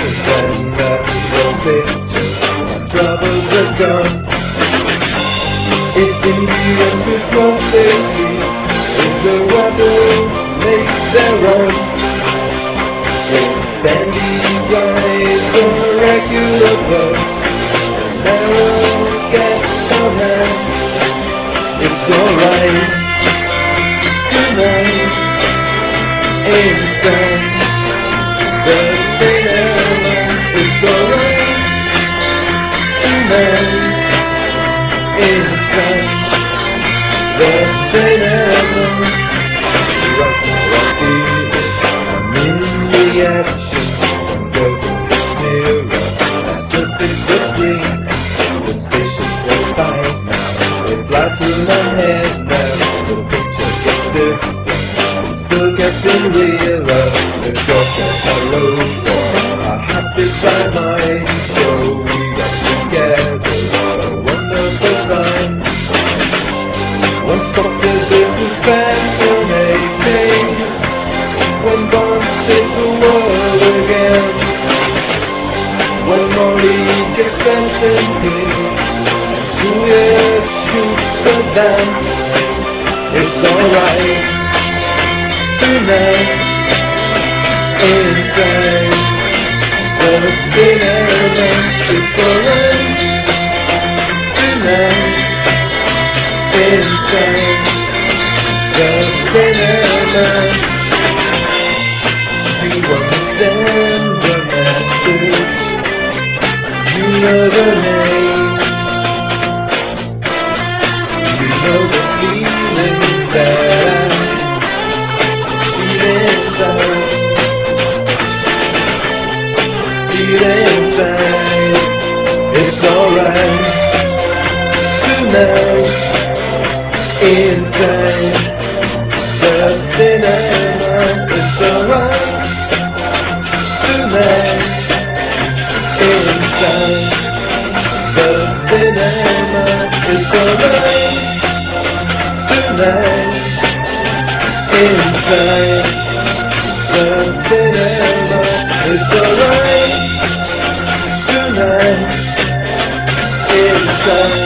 and the picture, my troubles are gone. It's in the end with what they see, if the rebels make their own. It's sandy drives a regular bus, and narrow gets on hand. It's alright tonight, inside the cinema. It's alright tonight, inside the cinema. Right now I feel it, I'm in the action. I'm going nearer, after fix the screen. The stations go by now, they fly through my head now. The picture gets different, it still getting realer. The short that I wrote for, I had this by mind. So we got together, what a wonderful time. One stop visit was fascinating, when Bond saved the world again, when Molly gets sentencing, Julia shoots the dance. It's alright tonight, inside the cinema. It's alright tonight, inside the cinema. You understand the message, you know the name, you know the feeling that I feel inside. It's alright tonight, inside the cinema. It's alright tonight, inside the cinema. It's alright tonight, inside the cinema. It's alright tonight, inside